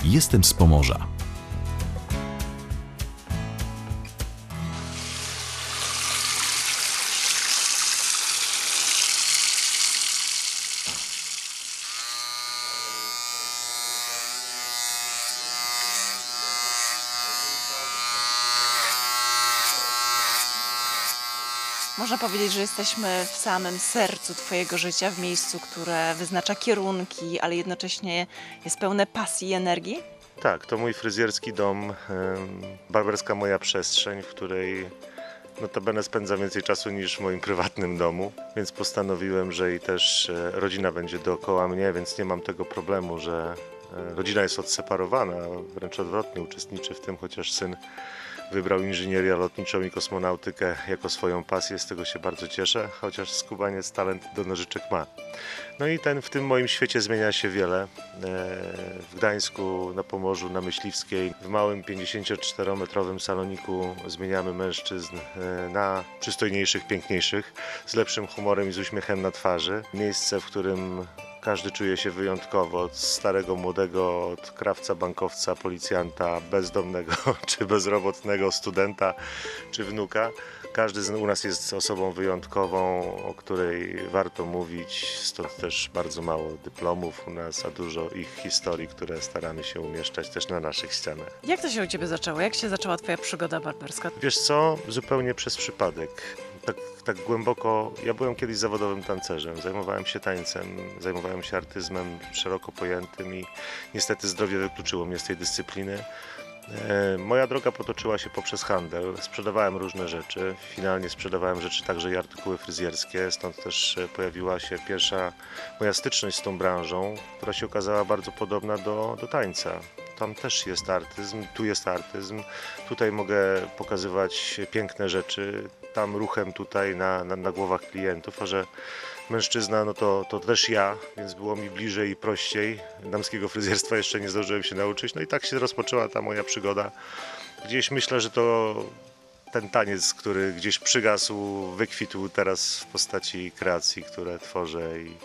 Jestem z Pomorza. Można powiedzieć, że jesteśmy w samym sercu Twojego życia, w miejscu, które wyznacza kierunki, ale jednocześnie jest pełne pasji i energii? Tak, to mój fryzjerski dom, barberska moja przestrzeń, w której notabene spędzam więcej czasu niż w moim prywatnym domu, więc postanowiłem, że i też rodzina będzie dookoła mnie, więc nie mam tego problemu, że rodzina jest odseparowana, wręcz odwrotnie, uczestniczę w tym, chociaż syn wybrał inżynierię lotniczą i kosmonautykę jako swoją pasję, z tego się bardzo cieszę, chociaż skubaniec talent do nożyczek ma. No i w tym moim świecie zmienia się wiele. W Gdańsku, na Pomorzu, na Myśliwskiej, w małym 54-metrowym saloniku zmieniamy mężczyzn na przystojniejszych, piękniejszych, z lepszym humorem i z uśmiechem na twarzy. Miejsce, w którym każdy czuje się wyjątkowo, od starego, młodego, od krawca, bankowca, policjanta, bezdomnego czy bezrobotnego, studenta czy wnuka. Każdy u nas jest osobą wyjątkową, o której warto mówić, stąd też bardzo mało dyplomów u nas, a dużo ich historii, które staramy się umieszczać też na naszych ścianach. Jak to się u Ciebie zaczęło? Jak się zaczęła Twoja przygoda barberska? Wiesz co? Zupełnie przez przypadek. Tak głęboko, ja byłem kiedyś zawodowym tancerzem, zajmowałem się tańcem, zajmowałem się artyzmem szeroko pojętym i niestety zdrowie wykluczyło mnie z tej dyscypliny. Moja droga potoczyła się poprzez handel, sprzedawałem różne rzeczy, finalnie sprzedawałem rzeczy także i artykuły fryzjerskie, stąd też pojawiła się pierwsza moja styczność z tą branżą, która się okazała bardzo podobna do tańca. Tam też jest artyzm, tu jest artyzm, tutaj mogę pokazywać piękne rzeczy, tam ruchem tutaj na głowach klientów, a że mężczyzna, no to też ja, więc było mi bliżej i prościej. Damskiego fryzjerstwa jeszcze nie zdążyłem się nauczyć, no i tak się rozpoczęła ta moja przygoda. Gdzieś myślę, że to ten taniec, który gdzieś przygasł, wykwitł teraz w postaci kreacji, które tworzę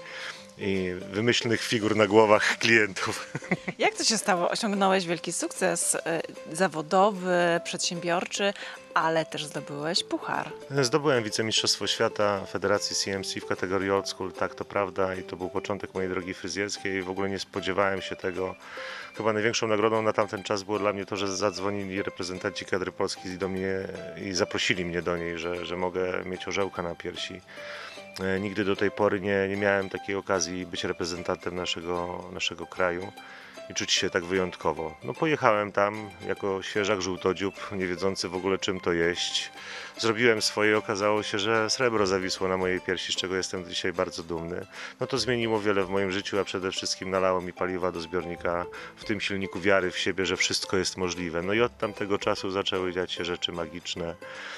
i wymyślnych figur na głowach klientów. Jak to się stało? Osiągnąłeś wielki sukces zawodowy, przedsiębiorczy, ale też zdobyłeś puchar. Zdobyłem wicemistrzostwo świata Federacji CMC w kategorii Old School, tak to prawda, i to był początek mojej drogi fryzjerskiej. W ogóle nie spodziewałem się tego. Chyba największą nagrodą na tamten czas było dla mnie to, że zadzwonili reprezentanci kadry polskiej do mnie i zaprosili mnie do niej, że mogę mieć orzełka na piersi. Nigdy do tej pory nie miałem takiej okazji być reprezentantem naszego kraju i czuć się tak wyjątkowo. No pojechałem tam jako świeżak żółtodziób, nie wiedzący w ogóle czym to jeść. Zrobiłem swoje i okazało się, że srebro zawisło na mojej piersi, z czego jestem dzisiaj bardzo dumny. No to zmieniło wiele w moim życiu, a przede wszystkim nalało mi paliwa do zbiornika w tym silniku wiary w siebie, że wszystko jest możliwe. No i od tamtego czasu zaczęły dziać się rzeczy magiczne,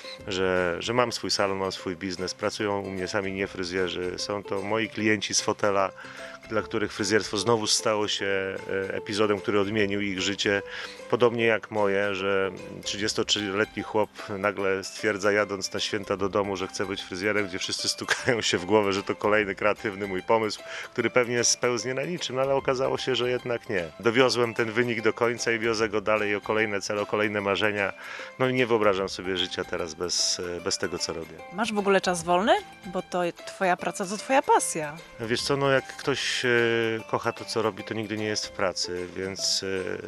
że mam swój salon, mam swój biznes, pracują u mnie sami nie fryzjerzy, są to moi klienci z fotela, dla których fryzjerstwo znowu stało się epizodem, który odmienił ich życie. Podobnie jak moje, że 33-letni chłop nagle stwierdza, jadąc na święta do domu, że chce być fryzjerem, gdzie wszyscy stukają się w głowę, że to kolejny kreatywny mój pomysł, który pewnie spełznie na niczym, no ale okazało się, że jednak nie. Dowiozłem ten wynik do końca i wiozę go dalej o kolejne cele, o kolejne marzenia. No i nie wyobrażam sobie życia teraz bez tego, co robię. Masz w ogóle czas wolny? Bo to Twoja praca to Twoja pasja. Wiesz co, no jak ktoś kocha to, co robi, to nigdy nie jest w pracy, więc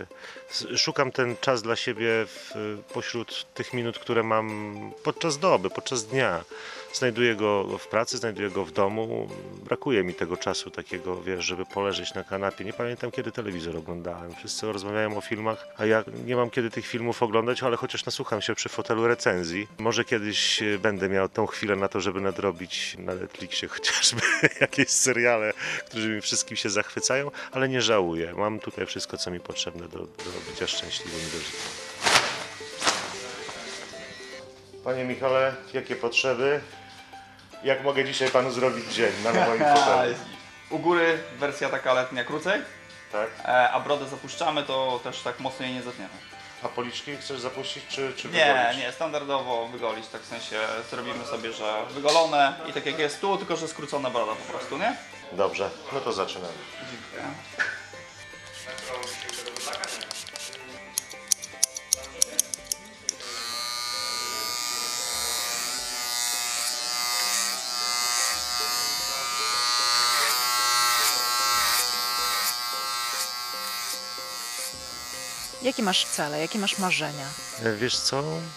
szukam ten czas dla siebie pośród tych minut, które mam podczas doby, podczas dnia. Znajduję go w pracy, znajduję go w domu. Brakuje mi tego czasu takiego, wiesz, żeby poleżeć na kanapie. Nie pamiętam, kiedy telewizor oglądałem. Wszyscy rozmawiają o filmach, a ja nie mam kiedy tych filmów oglądać, ale chociaż nasłucham się przy fotelu recenzji. Może kiedyś będę miał tą chwilę na to, żeby nadrobić na Netflixie chociażby jakieś seriale, którymi wszystkim się zachwycają, ale nie żałuję. Mam tutaj wszystko, co mi potrzebne do bycia szczęśliwym i do życia. Panie Michale, jakie potrzeby? Jak mogę dzisiaj panu zrobić dzień na moim fotelu? U góry wersja taka letnia krócej, Tak? a brodę zapuszczamy, to też tak mocno jej nie zetniemy. A policzki chcesz zapuścić czy Nie, wygolić? nie, standardowo wygolić, tak w sensie zrobimy sobie, że wygolone i tak jak jest tu, tylko że skrócona broda po prostu, nie? Dobrze, no to zaczynamy. Dziękuję. Jakie masz cele, jakie masz marzenia? Wiesz co?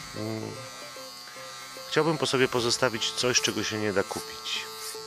Chciałbym po sobie pozostawić coś, czego się nie da kupić.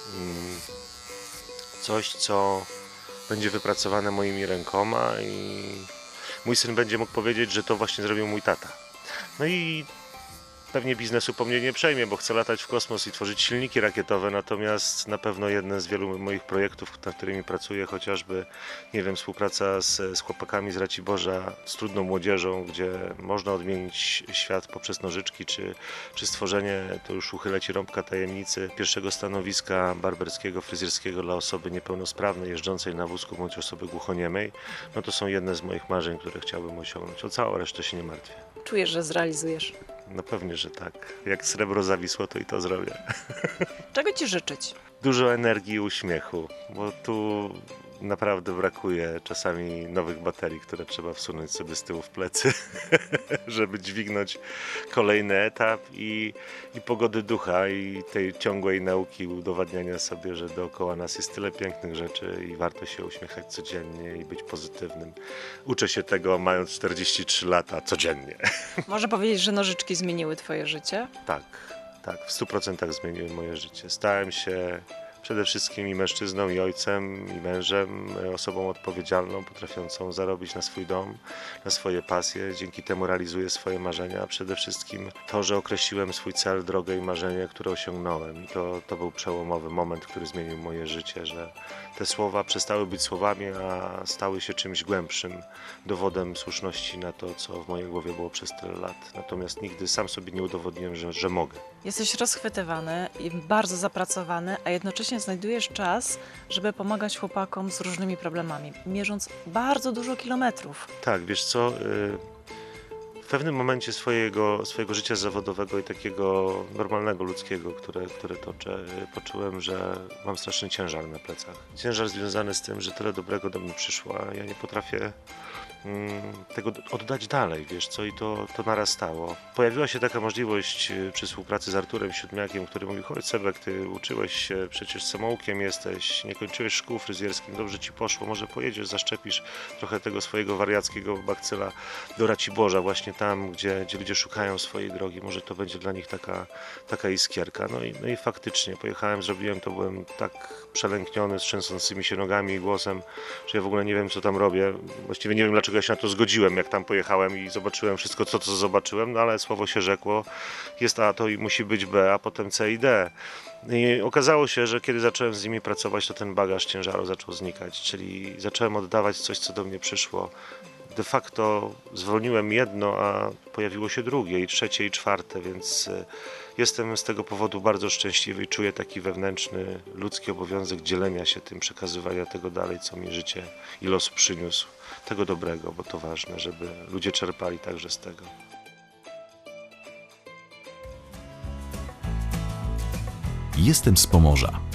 Coś, co będzie wypracowane moimi rękoma i mój syn będzie mógł powiedzieć, że to właśnie zrobił mój tata. No i pewnie biznesu po mnie nie przejmie, bo chcę latać w kosmos i tworzyć silniki rakietowe, natomiast na pewno jeden z wielu moich projektów, nad którymi pracuję, chociażby, nie wiem, współpraca z chłopakami z Raciborza, z trudną młodzieżą, gdzie można odmienić świat poprzez nożyczki, czy stworzenie, to już uchylę Ci rąbka tajemnicy, pierwszego stanowiska barberskiego, fryzjerskiego dla osoby niepełnosprawnej, jeżdżącej na wózku bądź osoby głuchoniemej, no to są jedne z moich marzeń, które chciałbym osiągnąć. O całą resztę się nie martwię. Czujesz, że zrealizujesz. No pewnie, że tak. Jak srebro zawisło, to i to zrobię. Czego Ci życzyć? Dużo energii i uśmiechu, bo tu naprawdę brakuje czasami nowych baterii, które trzeba wsunąć sobie z tyłu w plecy, żeby dźwignąć kolejny etap i pogody ducha i tej ciągłej nauki, udowadniania sobie, że dookoła nas jest tyle pięknych rzeczy i warto się uśmiechać codziennie i być pozytywnym. Uczę się tego mając 43 lata codziennie. Można powiedzieć, że nożyczki zmieniły Twoje życie? Tak, w 100% zmieniły moje życie. Stałem się przede wszystkim i mężczyzną, i ojcem, i mężem, osobą odpowiedzialną, potrafiącą zarobić na swój dom, na swoje pasje. Dzięki temu realizuję swoje marzenia, a przede wszystkim to, że określiłem swój cel, drogę i marzenie, które osiągnąłem. I to był przełomowy moment, który zmienił moje życie, że te słowa przestały być słowami, a stały się czymś głębszym, dowodem słuszności na to, co w mojej głowie było przez tyle lat. Natomiast nigdy sam sobie nie udowodniłem, że mogę. Jesteś rozchwytywany i bardzo zapracowany, a jednocześnie znajdujesz czas, żeby pomagać chłopakom z różnymi problemami, mierząc bardzo dużo kilometrów. Tak, wiesz co, w pewnym momencie swojego życia zawodowego i takiego normalnego, ludzkiego, które toczę, poczułem, że mam straszny ciężar na plecach. Ciężar związany z tym, że tyle dobrego do mnie przyszło, a ja nie potrafię tego oddać dalej, wiesz co, i to narastało. Pojawiła się taka możliwość przy współpracy z Arturem Siódmiakiem, który mówił: chodź Sebek, ty uczyłeś się, przecież samoukiem jesteś, nie kończyłeś szkół fryzjerskich, dobrze ci poszło, może pojedziesz, zaszczepisz trochę tego swojego wariackiego bakcyla do Raciborza, właśnie tam, gdzie ludzie szukają swojej drogi, może to będzie dla nich taka iskierka. No i faktycznie pojechałem, zrobiłem to, byłem tak przelękniony, z trzęsącymi się nogami i głosem, że ja w ogóle nie wiem, co tam robię. Właściwie nie wiem, dlaczego ja się na to zgodziłem, jak tam pojechałem i zobaczyłem wszystko, co zobaczyłem, no ale słowo się rzekło, jest A, to i musi być B, a potem C i D. I okazało się, że kiedy zacząłem z nimi pracować, to ten bagaż ciężaru zaczął znikać, czyli zacząłem oddawać coś, co do mnie przyszło. De facto zwolniłem jedno, a pojawiło się drugie i trzecie i czwarte, więc jestem z tego powodu bardzo szczęśliwy i czuję taki wewnętrzny, ludzki obowiązek dzielenia się tym, przekazywania tego dalej, co mi życie i los przyniósł. Tego dobrego, bo to ważne, żeby ludzie czerpali także z tego. Jestem z Pomorza.